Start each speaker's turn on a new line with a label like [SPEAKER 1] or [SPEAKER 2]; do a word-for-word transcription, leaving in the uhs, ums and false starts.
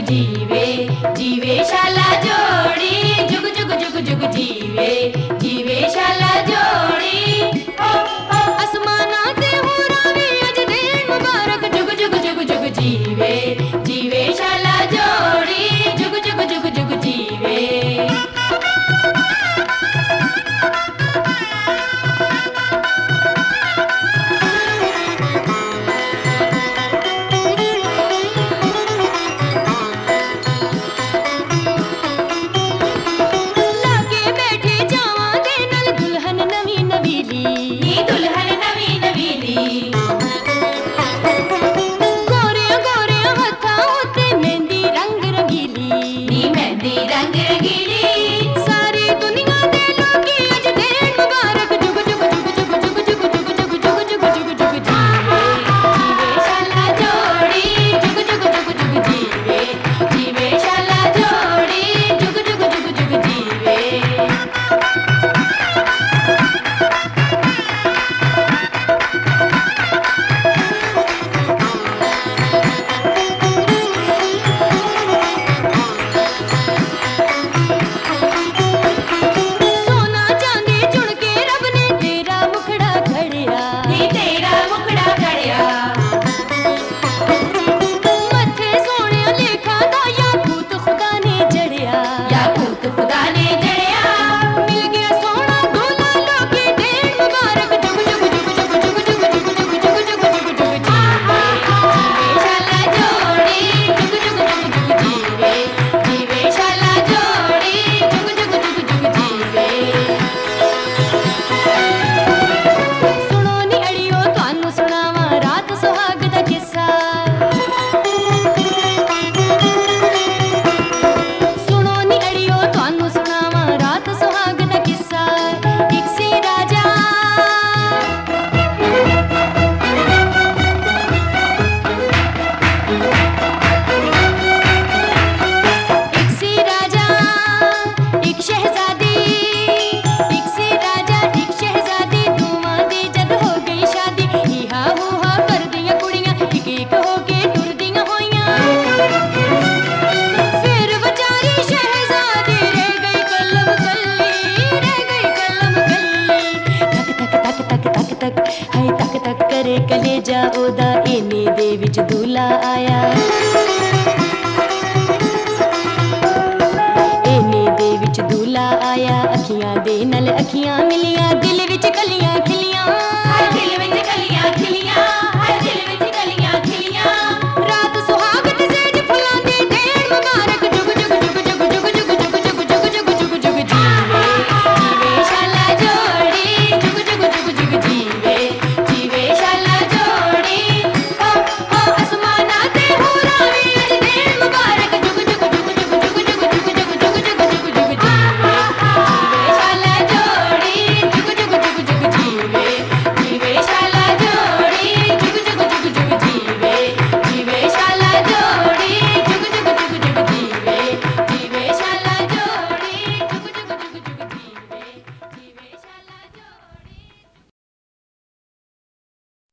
[SPEAKER 1] जीवे जीवे शाला जोड़ी जुग जुग जुग जुग जीवे जीवे शाला जोड़ी ओ ओ आसमाना ते हुरावे अज दिन मुबारक जुग जुग जुग जुग जीवे जीवे शाला जोड़ी जुग जुग जुग जुग जीवे
[SPEAKER 2] कलेजा ओदा इन्ने दे विच दूल्हा आया इन्ने दे विच दूल्हा आया अखियां दे नाल अखियां मिलियां दिल